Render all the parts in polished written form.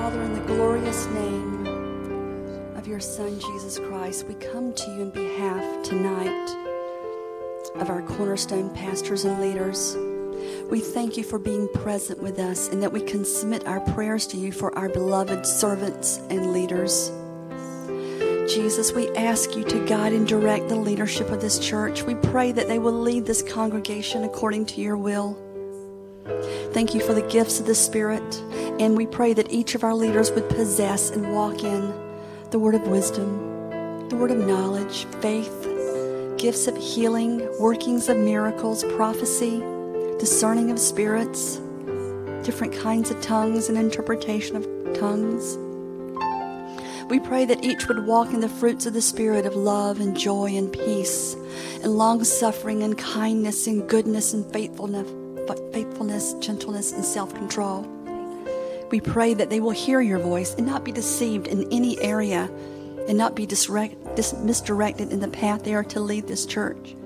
Father, in the glorious name of your Son, Jesus Christ, we come to you in behalf tonight of our Cornerstone pastors and leaders. We thank you for being present with us and that we can submit our prayers to you for our beloved servants and leaders. Jesus, we ask you to guide and direct the leadership of this church. We pray that they will lead this congregation according to your will. Thank you for the gifts of the Spirit, and we pray that each of our leaders would possess and walk in the word of wisdom, the word of knowledge, faith, gifts of healing, workings of miracles, prophecy, discerning of spirits, different kinds of tongues and interpretation of tongues. We pray that each would walk in the fruits of the Spirit of love and joy and peace and long-suffering and kindness and goodness and faithfulness, gentleness, and self-control. We pray that they will hear your voice and not be deceived in any area and not be misdirected in the path they are to lead this church.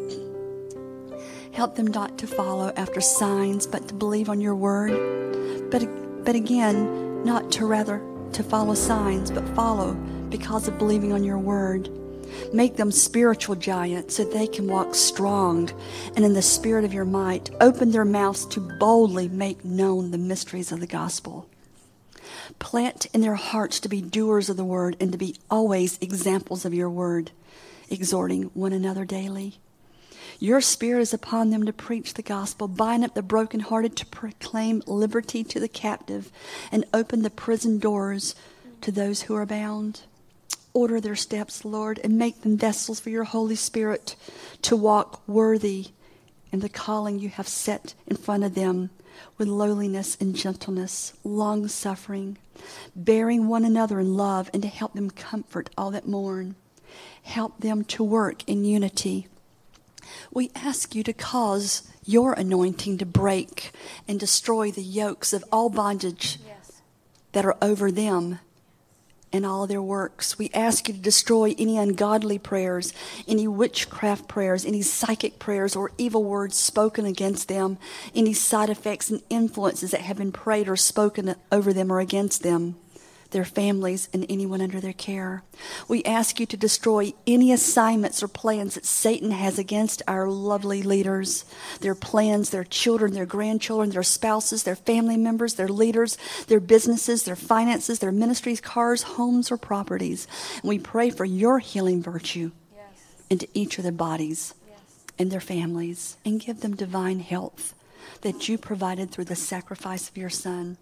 Help them not to follow after signs, but to believe on your word. But again, not to follow signs, but follow because of believing on your word. Make them spiritual giants so they can walk strong and in the spirit of your might. Open their mouths to boldly make known the mysteries of the gospel. Plant in their hearts to be doers of the word and to be always examples of your word, exhorting one another daily. Your Spirit is upon them to preach the gospel, bind up the brokenhearted, to proclaim liberty to the captive, and open the prison doors to those who are bound. Order their steps, Lord, and make them vessels for your Holy Spirit to walk worthy in the calling you have set in front of them with lowliness and gentleness, long-suffering, bearing one another in love, and to help them comfort all that mourn. Help them to work in unity. We ask you to cause your anointing to break and destroy the yokes of all bondage that are over them and all of their works. We ask you to destroy any ungodly prayers, any witchcraft prayers, any psychic prayers or evil words spoken against them, any side effects and influences that have been prayed or spoken over them or against them, their families, and anyone under their care. We ask you to destroy any assignments or plans that Satan has against our lovely leaders, their plans, their children, their grandchildren, their spouses, their family members, their leaders, their businesses, their finances, their ministries, cars, homes, or properties. And we pray for your healing virtue into each of their bodies and their families, and give them divine health that you provided through the sacrifice of your Son.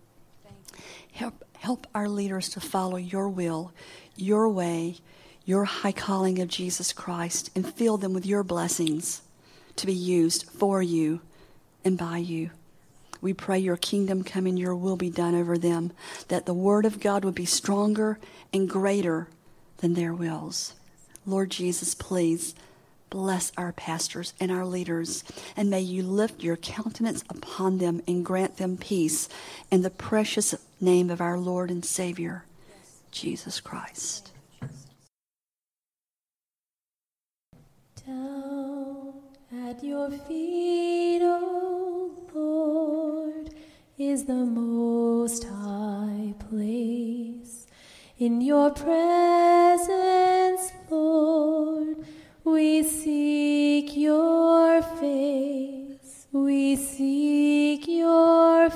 Help our leaders to follow your will, your way, your high calling of Jesus Christ, and fill them with your blessings to be used for you and by you. We pray your kingdom come and your will be done over them, that the word of God would be stronger and greater than their wills. Lord Jesus, please bless our pastors and our leaders, and may you lift your countenance upon them and grant them peace in the precious name of our Lord and Savior, Jesus Christ. Down at your feet, O Lord, is the most high place. In your presence, Lord, we seek your face. We seek your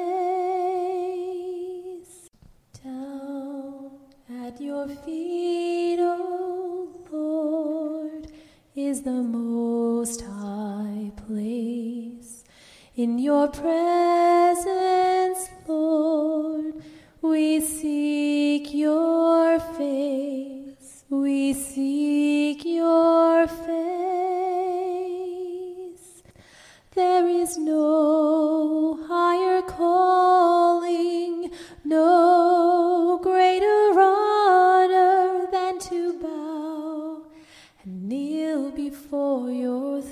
face. Down at your feet, O Lord, is the most high place. In your presence, Lord, we seek your face. We seek your face. There is no higher calling, no greater honor than to bow and kneel before your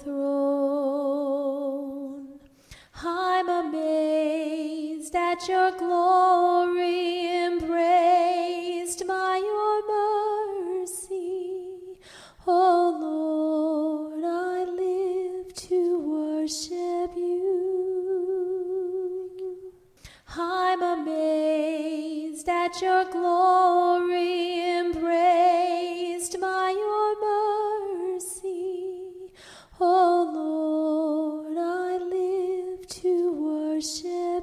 throne. I'm amazed at your glory, embraced by your mercy. Oh Lord, I live to worship you. I'm amazed at your glory, embraced by your mercy. O Lord, I live to worship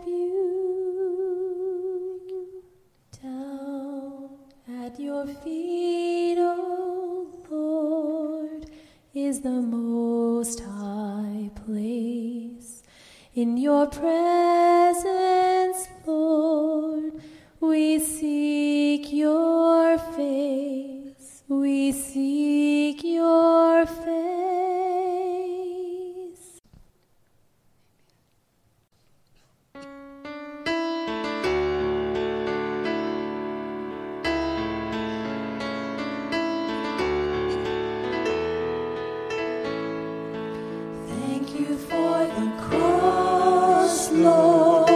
you. Down at your feet, O Lord, is the Most High place. In your presence, Lord, we seek your face. We seek your face. Thank you for the cross, Lord.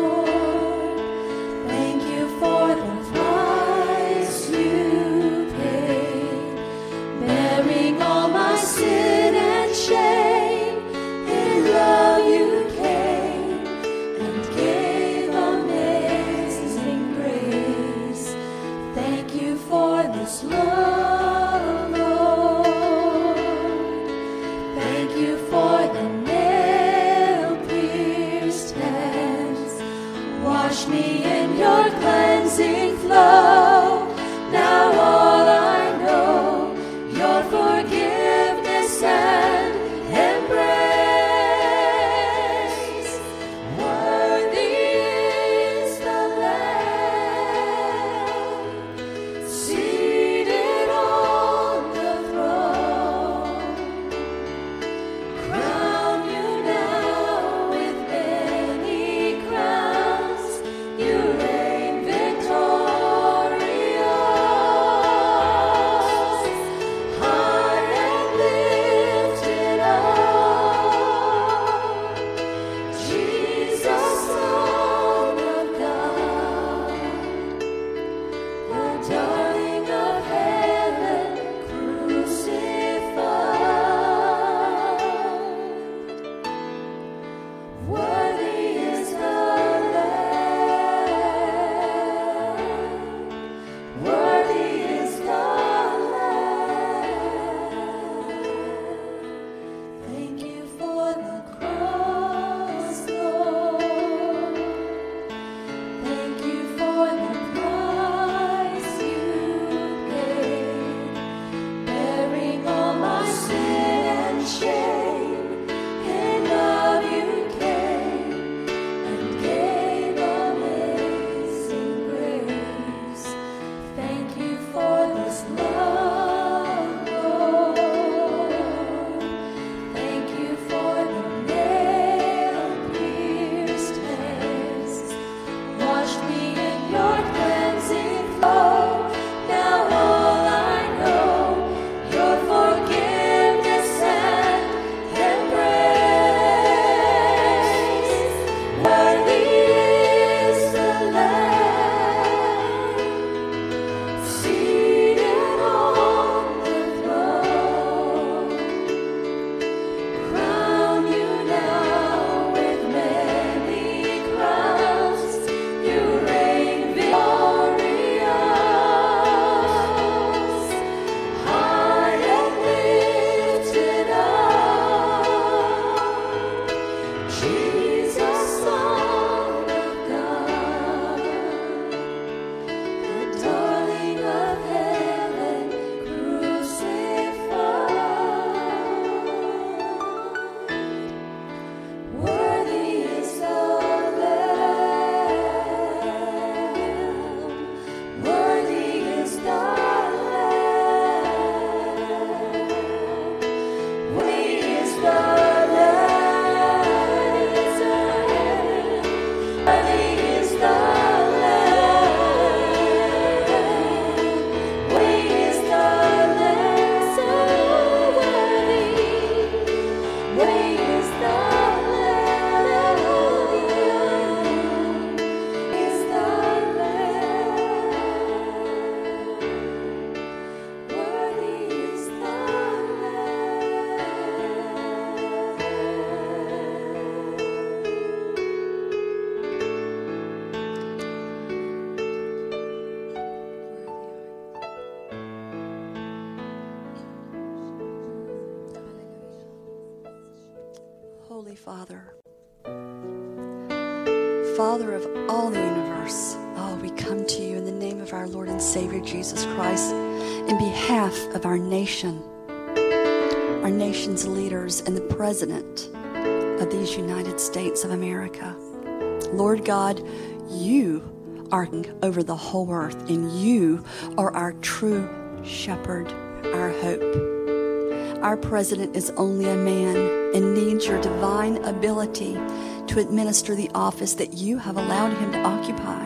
Thank you for the price you paid, bearing all my sin and shame. In love you came and gave amazing grace. Thank you for this love, Lord. Thank you for the nail-pierced hands. Wash me in your cleansing flow. Now all I know, your forgiveness and embrace. Worthy is the Lamb, seated on the throne. Crown you now with many crowns. You reign victorious. Father, Father of all the universe, we come to you in the name of our Lord and Savior Jesus Christ, in behalf of our nation, our nation's leaders, and the President of these United States of America. Lord God, you are over the whole earth, and you are our true shepherd, our hope. Our president is only a man and needs your divine ability to administer the office that you have allowed him to occupy.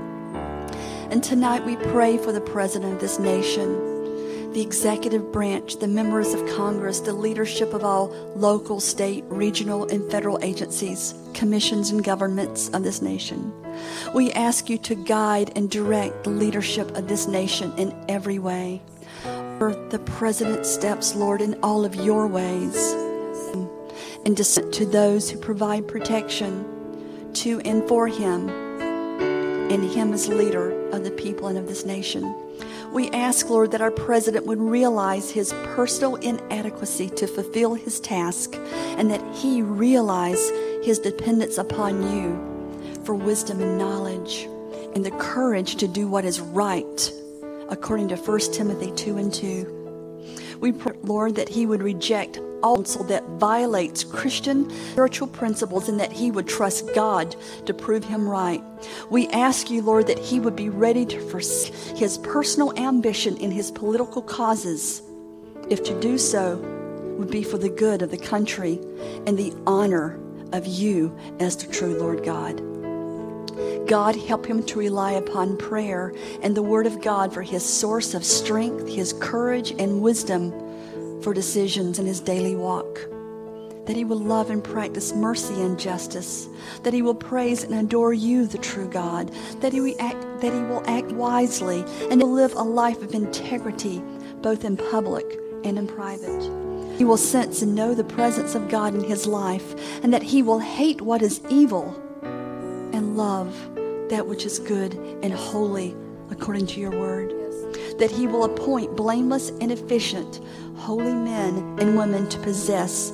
And tonight we pray for the president of this nation, the executive branch, the members of Congress, the leadership of all local, state, regional, and federal agencies, commissions, and governments of this nation. We ask you to guide and direct the leadership of this nation in every way. The president steps, Lord, in all of your ways, and to those who provide protection to and for him, and him as leader of the people and of this nation. We ask, Lord, that our president would realize his personal inadequacy to fulfill his task, and that he realize his dependence upon you for wisdom and knowledge and the courage to do what is right, according to 1 Timothy 2:2. We pray, Lord, that he would reject all counsel that violates Christian spiritual principles, and that he would trust God to prove him right. We ask you, Lord, that he would be ready to forsake his personal ambition in his political causes, if to do so would be for the good of the country and the honor of you as the true Lord God. God, help him to rely upon prayer and the Word of God for his source of strength, his courage, and wisdom for decisions in his daily walk. That he will love and practice mercy and justice. That he will praise and adore you, the true God. That he will act wisely and will live a life of integrity, both in public and in private. He will sense and know the presence of God in his life, and that he will hate what is evil and love that which is good and holy according to your word. That he will appoint blameless and efficient holy men and women to possess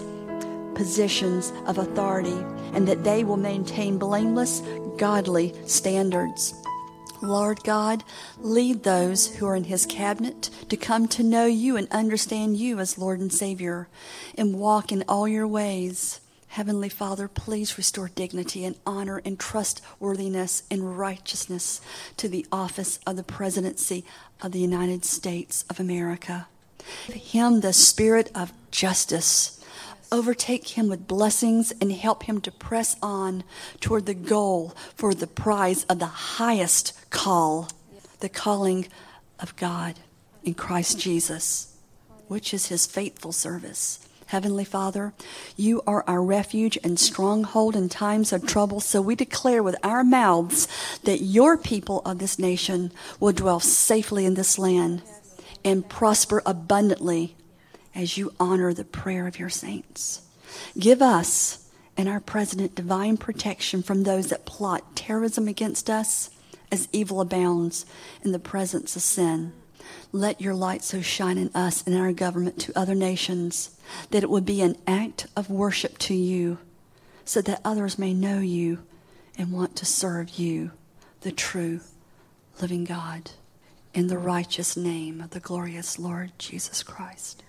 positions of authority, and that they will maintain blameless, godly standards. Lord God, lead those who are in his cabinet to come to know you and understand you as Lord and Savior, and walk in all your ways. Heavenly Father, please restore dignity and honor and trustworthiness and righteousness to the office of the presidency of the United States of America. Give him the spirit of justice. Overtake him with blessings and help him to press on toward the goal for the prize of the highest call, the calling of God in Christ Jesus, which is his faithful service. Heavenly Father, you are our refuge and stronghold in times of trouble, so we declare with our mouths that your people of this nation will dwell safely in this land and prosper abundantly as you honor the prayer of your saints. Give us and our president divine protection from those that plot terrorism against us, as evil abounds in the presence of sin. Let your light so shine in us and our government to other nations that it would be an act of worship to you, so that others may know you and want to serve you, the true living God, in the righteous name of the glorious Lord Jesus Christ.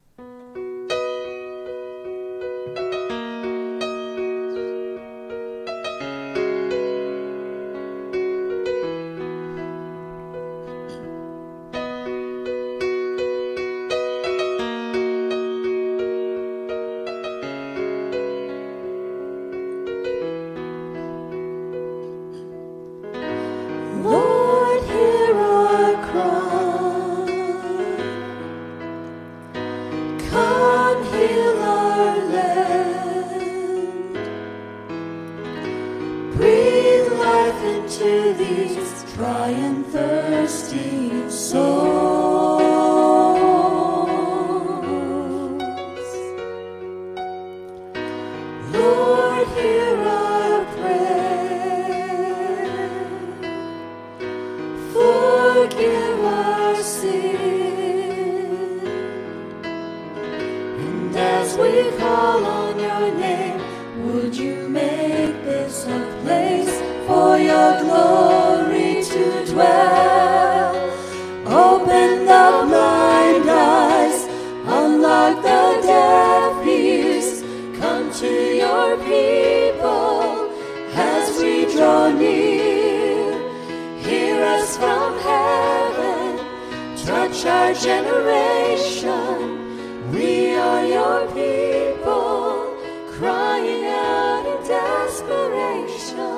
Lord, hear our cry. Come heal our land. Breathe life into these dry and thirsty souls. Lord, hear our prayer. Forgive our sin. And as we call on your name, your glory to dwell. Open the blind eyes, unlock the deaf ears. Come to your people as we draw near. Hear us from heaven, touch our generation. We are your people, crying out in desperation.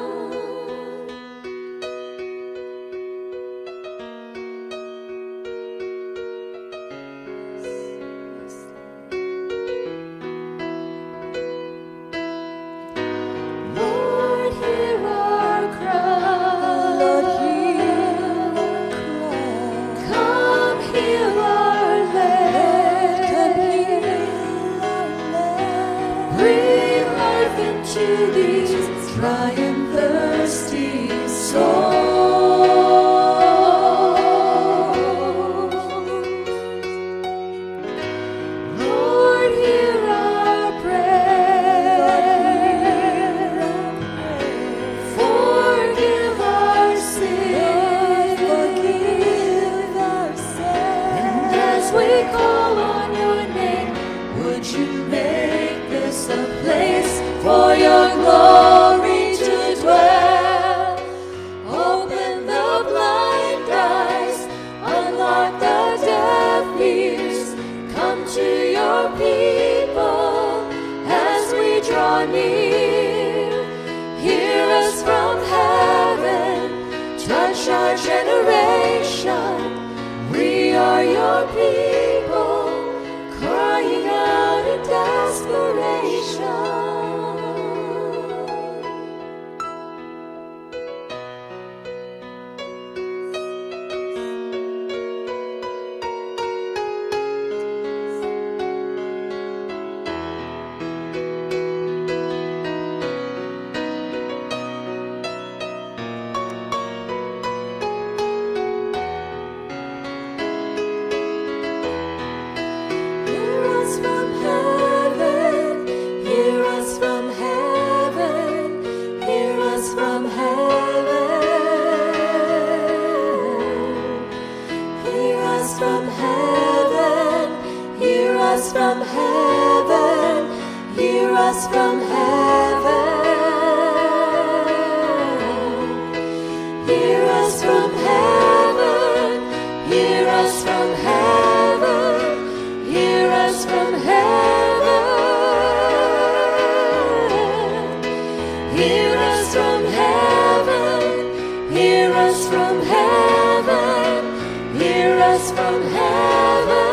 Lord, hear our cry. Lord, hear our cry. Come heal our land. Come heal our land. Breathe life into these dry and thirsty souls. Lord, hear our prayer. Forgive our sins. Forgive our sins. And as we call on your name, would you make this a place for your glory to dwell? Open the blind eyes, unlock the deaf ears. Come to your people as we draw near. Hear us from heaven, touch our generation. We are your people, crying out in desperation. Hear us from heaven, hear us from heaven, hear us from heaven. Hear us from heaven, hear us from heaven, hear us from heaven. Hear us from heaven, hear us from heaven, hear us from heaven. Hear us from heaven, hear us from heaven, hear us from heaven.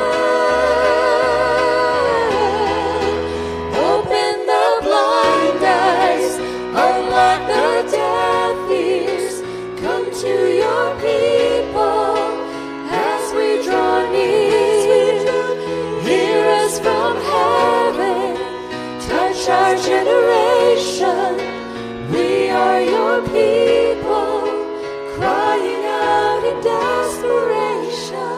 Open the blind eyes, unlock the deaf ears. Come to your people as we draw near. Hear us from heaven, touch our generation. We are your people, crying out in desperation.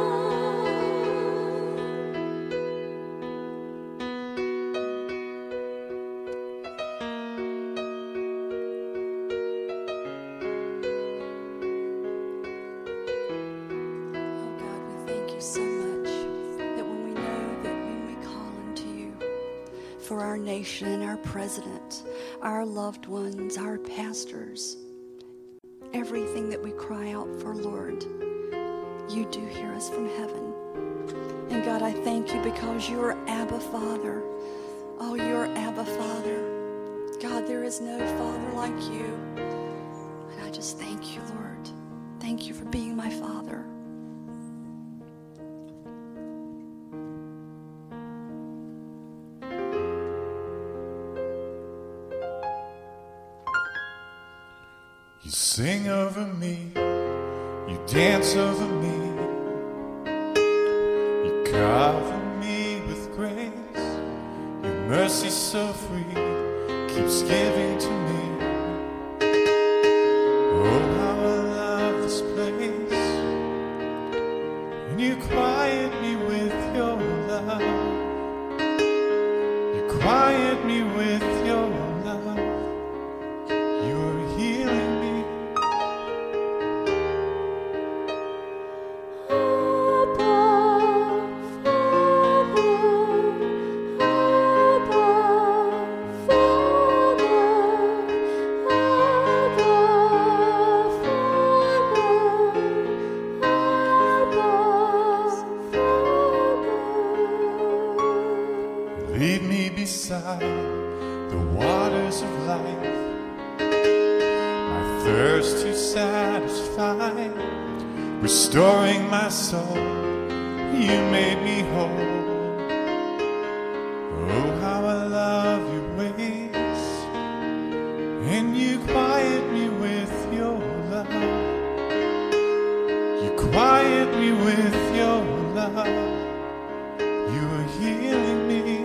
Oh God, we thank you so much that when we know that when we call unto you for our nation and our president, our loved ones, our pastors, everything that we cry out for, Lord, you do hear us from heaven. And God, I thank you because you're Abba Father. Oh, you're Abba Father. God, there is no Father like you. And I just thank you, Lord. Thank you for being my Father. You sing over me, you dance over me, you cover me with grace. Your mercy so free keeps giving to me. Oh, how I love this place. And you quiet me with your love. You quiet me with your love. You are healing yours to satisfy, restoring my soul. You made me whole. Oh, how I love your ways, and you quiet me with your love. You quiet me with your love. You are healing me.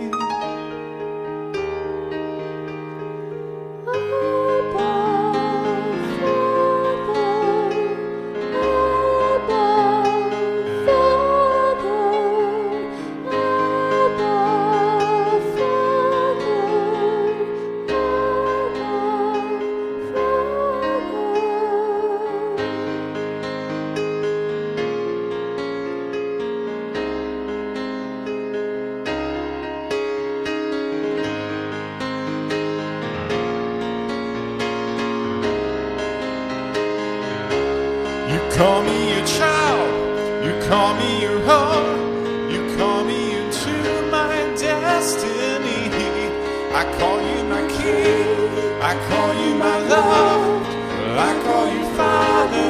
Call me your child, you call me your own, you call me into my destiny. I call you my king, I call you my love, I call you Father.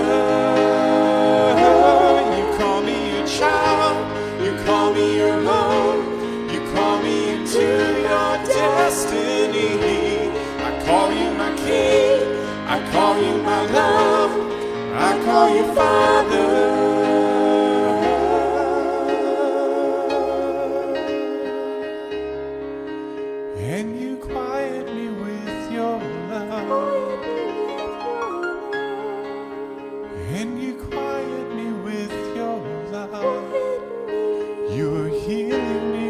You call me your child, you call me your own, you call me into your destiny. I call you my king, I call you my love, I call you Father. And you quiet me with your love. And you quiet me with your love. You are healing me.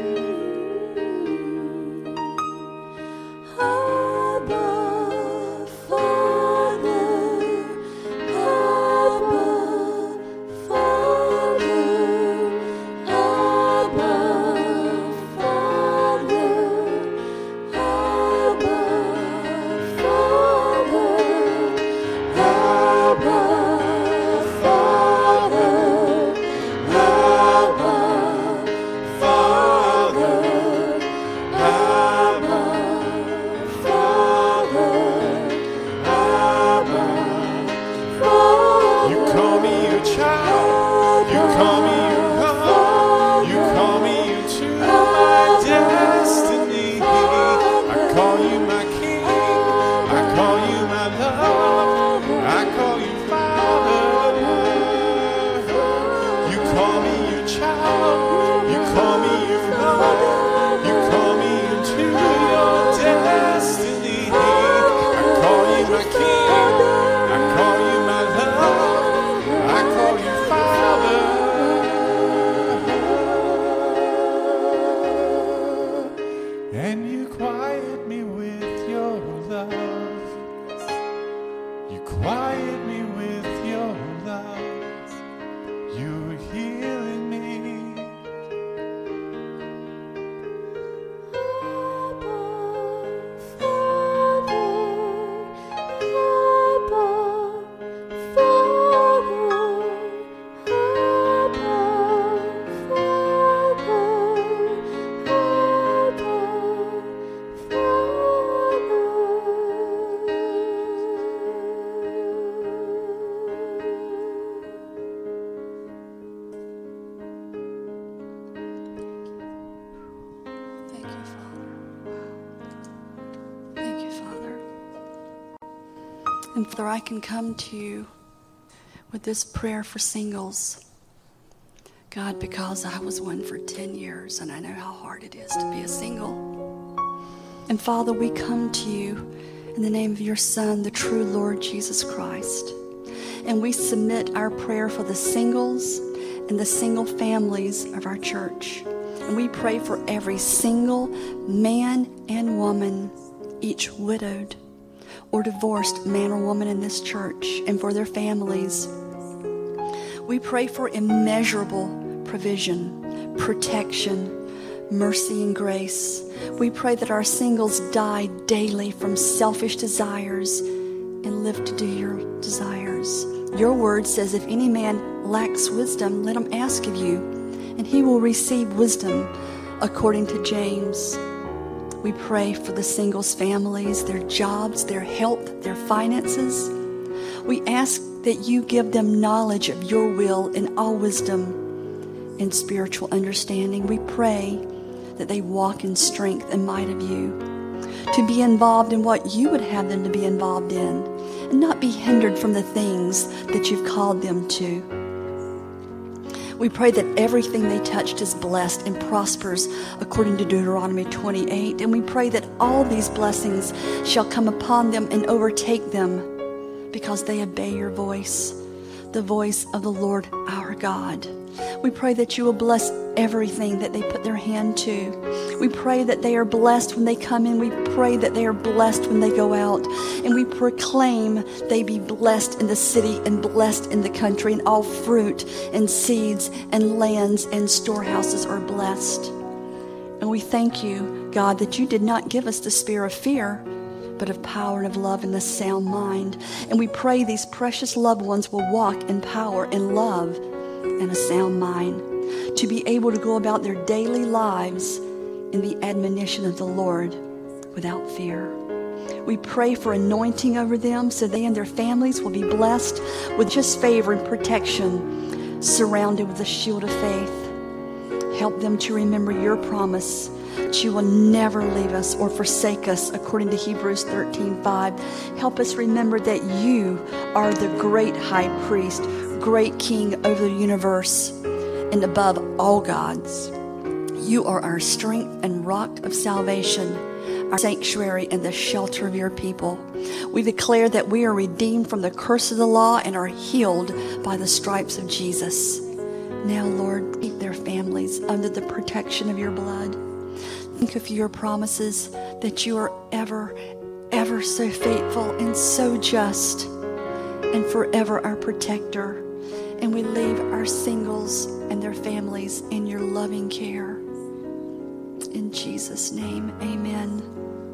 And Father, I can come to you with this prayer for singles. God, because I was one for 10 years and I know how hard it is to be a single. And Father, we come to you in the name of your Son, the true Lord Jesus Christ. And we submit our prayer for the singles and the single families of our church. And we pray for every single man and woman, each widowed or divorced man or woman in this church, and for their families. We pray for immeasurable provision, protection, mercy, and grace. We pray that our singles die daily from selfish desires and live to do your desires. Your word says, if any man lacks wisdom, let him ask of you, and he will receive wisdom, according to James. We pray for the singles' families, their jobs, their health, their finances. We ask that you give them knowledge of your will and all wisdom and spiritual understanding. We pray that they walk in strength and might of you, to be involved in what you would have them to be involved in, and not be hindered from the things that you've called them to. We pray that everything they touched is blessed and prospers according to Deuteronomy 28. And we pray that all these blessings shall come upon them and overtake them because they obey your voice, the voice of the Lord our God. We pray that you will bless everything that they put their hand to. We pray that they are blessed when they come in. We pray that they are blessed when they go out. And we proclaim they be blessed in the city and blessed in the country, and all fruit and seeds and lands and storehouses are blessed. And we thank you, God, that you did not give us the spirit of fear, but of power and of love and a sound mind. And we pray these precious loved ones will walk in power and love and a sound mind, to be able to go about their daily lives in the admonition of the Lord without fear. We pray for anointing over them so they and their families will be blessed with just favor and protection, surrounded with the shield of faith. Help them to remember your promise that you will never leave us or forsake us, according to Hebrews 13:5. Help us remember that you are the great high priest, great king over the universe and above all gods. You are our strength and rock of salvation, our sanctuary and the shelter of your people. We declare that we are redeemed from the curse of the law and are healed by the stripes of Jesus. Now, Lord, keep their families under the protection of your blood. Think of your promises that you are ever, ever so faithful and so just, and forever our protector. And we leave our singles and their families in your loving care. In Jesus' name, amen.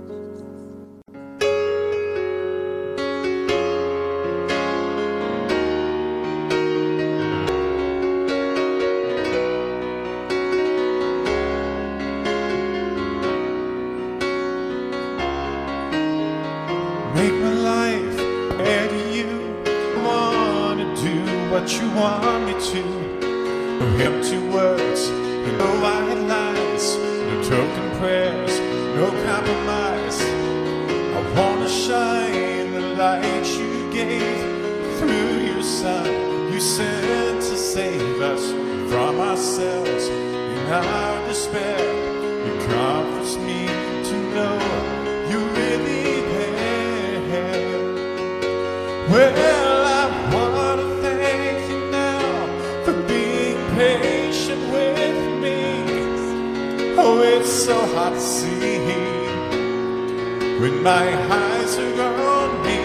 Make my life fair to you. I wanna do what you want me to. No empty words and no white lies, no token prayers, no compromise. I wanna shine the light you gave through your Son. You sent to save us from ourselves in our despair. You comforts me to know you're really there. Well, I want to thank you now for being patient with me. Oh, it's so hard to see when my eyes are on me.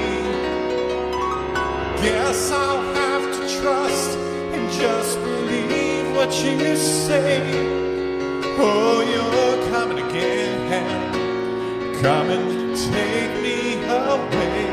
Guess I'll have to trust and just believe what you say. Oh, you're coming again, coming to take me away.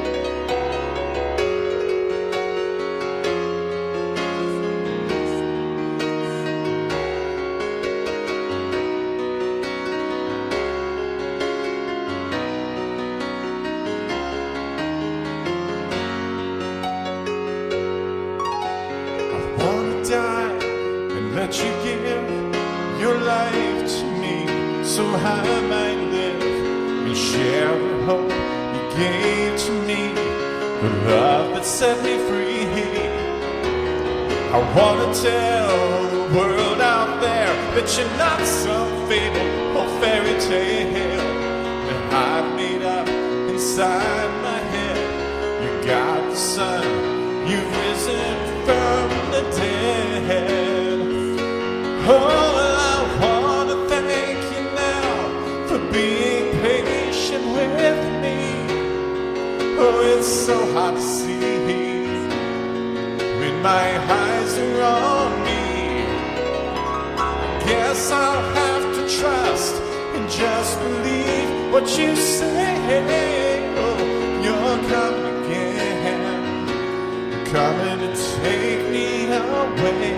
Die and let you give your life to me, so I might live and share the hope you gave to me, the love that set me free. I want to tell the world out there that you're not some fable or fairy tale that I've made up inside my head. You got the sun, you've risen from the dead. Oh, I want to thank you now for being patient with me. Oh, it's so hard to see when my eyes are on me. Guess I'll have to trust and just believe what you say. Oh, you're coming again, coming to take me away.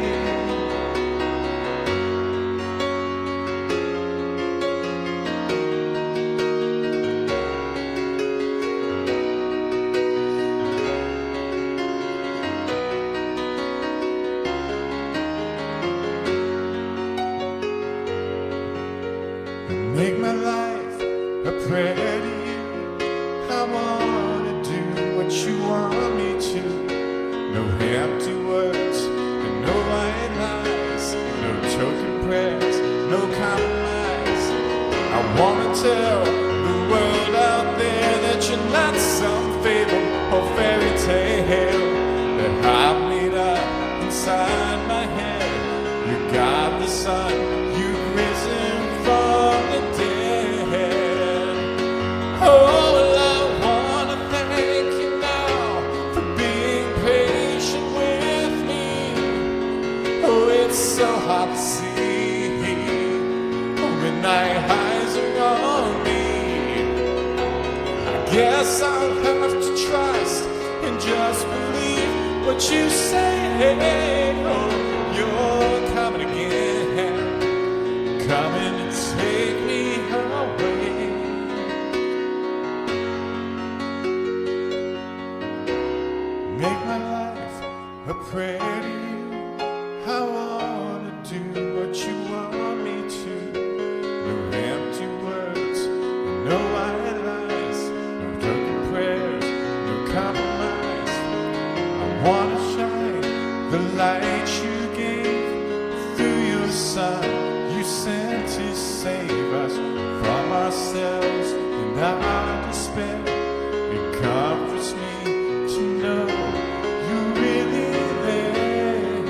Make my life a prayer to you. I want to do what you want me to. No empty words and no white lies, no token prayers, no compromise. I want to tell the world out there that you're not some fable or fairy tale that I've made up inside my head. You're God the Son, you've risen from the dead. Oh, well, I want to thank you now for being patient with me. Oh, it's so hard to see when night highs are on me. I guess I'll have to trust and just believe what you say. Oh, you're coming again, coming to take me away. Make my life a prayer to you. I want to do what you want me to. No empty words, no white lies, no broken prayers, no compromise. I want to shine the light you gave through your Son. You sent to save us from ourselves and our despair. It comforts me to know you're really there.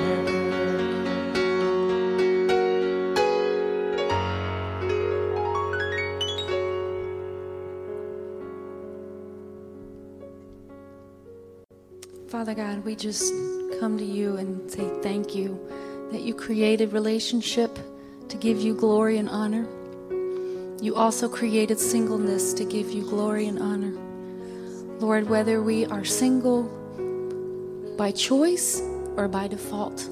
Father God, we just come to you and say thank you that you created relationship to give you glory and honor. You also created singleness to give you glory and honor. Lord, whether we are single by choice or by default,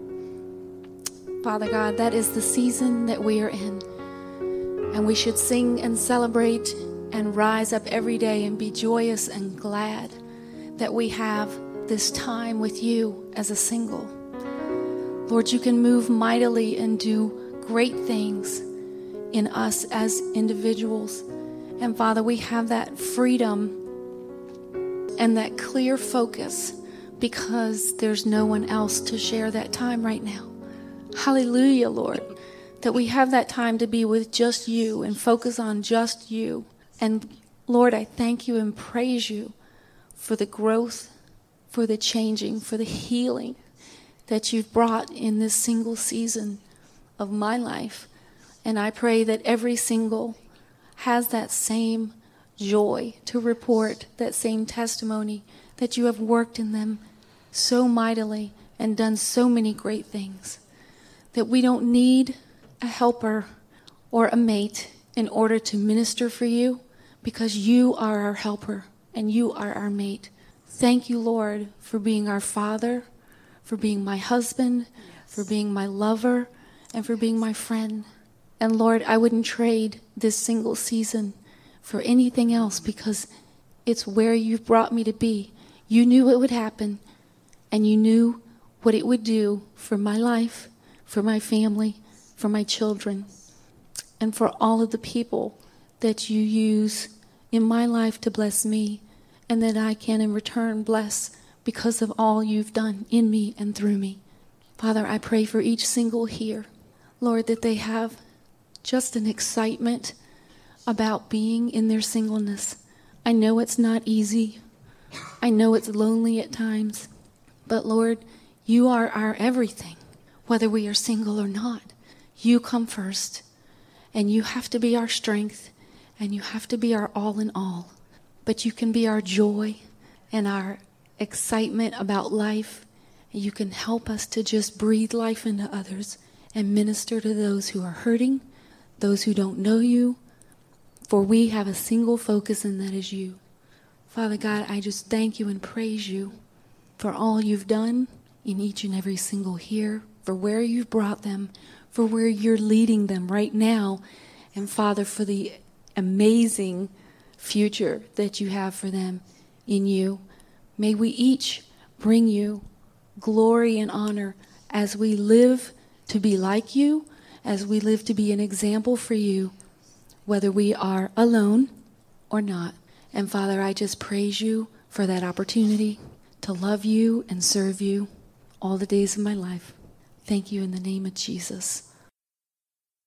Father God, that is the season that we are in. And we should sing and celebrate and rise up every day and be joyous and glad that we have this time with you as a single. Lord, you can move mightily and do great things in us as individuals. And Father, we have that freedom and that clear focus because there's no one else to share that time right now. Hallelujah, Lord, that we have that time to be with just you and focus on just you. And Lord, I thank you and praise you for the growth, for the changing, for the healing that you've brought in this single season of my life. And I pray that every single has that same joy to report, that same testimony that you have worked in them so mightily and done so many great things, that we don't need a helper or a mate in order to minister for you, because you are our helper and you are our mate. Thank you, Lord, for being our Father, for being my husband, for being my lover, and for being my friend. And Lord, I wouldn't trade this single season for anything else, because it's where you've brought me to be. You knew it would happen, and you knew what it would do for my life, for my family, for my children, and for all of the people that you use in my life to bless me, and that I can in return bless because of all you've done in me and through me. Father, I pray for each single here, Lord, that they have just an excitement about being in their singleness. I know it's not easy. I know it's lonely at times. But Lord, you are our everything, whether we are single or not. You come first, and you have to be our strength, and you have to be our all in all. But you can be our joy and our excitement about life. You can help us to just breathe life into others and minister to those who are hurting, those who don't know you, for we have a single focus, and that is you. Father God, I just thank you and praise you for all you've done in each and every single here, for where you've brought them, for where you're leading them right now, and Father, for the amazing future that you have for them in you. May we each bring you glory and honor as we live to be like you, as we live to be an example for you whether we are alone or not. And Father, I just praise you for that opportunity to love you and serve you all the days of my life. Thank you in the name of Jesus.